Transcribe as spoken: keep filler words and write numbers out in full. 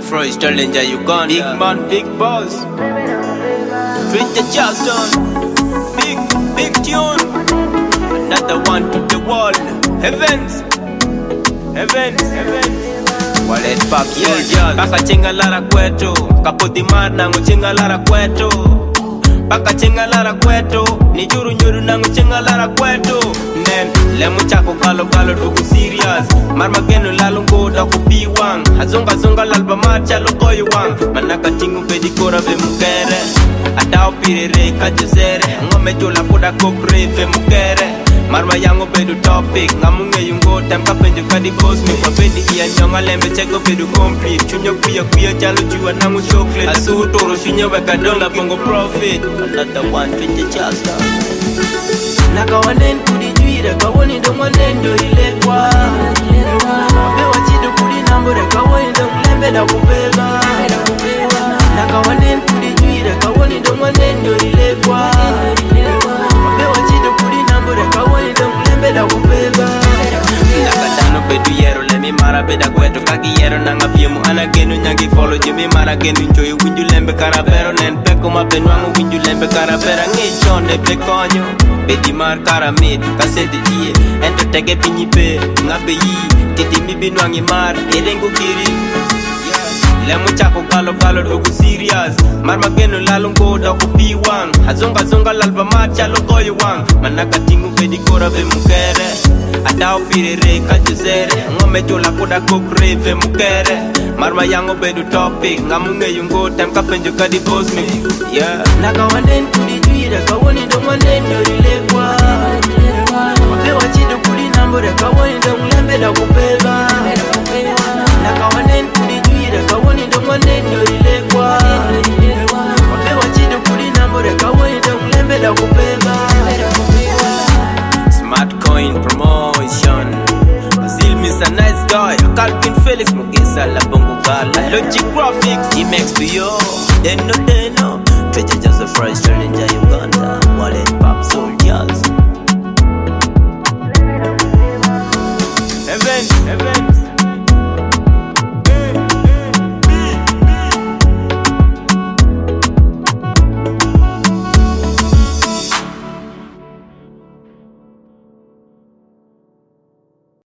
Fresh Challenger Uganda. Big man, big boss. Richard Charleston. Big, big tune. Another one to the wall. Heavens. Heavens. Heavens. Wallet pop soldiers. Baka chinga lara kwetu. Kapoti mar nangu chinga lara kwetu. Baka chinga lara kwetu. Ni juru njuru nangu chinga lara kwetu. Nen, lemu chako kalo kalo dugu serious. Marmagenu lalungo da kupi wang. Hazunga zunga lalba marcha lokoyu wang. Manaka tingu pedikora ve mukere. Adao pirere kajuzere. Ngome jola kuda kokre ve mukere. Marma yango bedu topic. Ngamunge yungo tem kapenjo kadi boss me. Kwa bedi iya nyonga lembe cheko bedu complete. Chunyo kuya kuya jalo juwa nangu chocolate. Asu toro shunya weka dola bongo profit. Another one twenty chasta. Naka wanen kudi juire kawoni ndo mwanendo ile kwa. Wabewa chido kudi nambore kawoni ndo mlembe da kupela. Naka wanen kudi juire kawoni ndo mwanendo ile kwa. Wabewa chido kudi nambore kawoni ndo mlembe da kupela. Naka tano bedu yero lemi mara beda kweto kaki yero nanga piemu anagenu nyangi follow jimi mara genu njoy winju lembe karabero nen peko mabenwangu winju lembe karabera ngichone pekonyo bedi mar karamid kasende iye ento tege pinyipe ngabe yi titi mibinwangi mar erengu kiri lemu chako kalo kalo dogu serious marmagenu lalungo da kupi wang hazonga zonga lalba marcha lokoyu wang manaka tingu bedi kora ve mukere adao pirere kajuzere ngome jola kuda kokre ve mukere marma yango bedu topic ngamunge yungo tem kapenjo kadi boss me yeah naka wanen kudi juire kawoni ndo mwanendo ile kwa wabewa chido kudi nambore kawoni ndo mlembe da kupela naka wanen kudi juire kawoni ndo mwanendo ile kwa wabewa chido kudi nambore kawoni ndo mlembe da kupela Smart Coin Promotion Basil Mister Nice Guy Calvin Felix Mugisa La Bongo Gala Logic Graphics G-Max to yo Deno Deno Treasure just a Fresh Challenger Uganda Wallet Pop Soldiers Heaven Heaven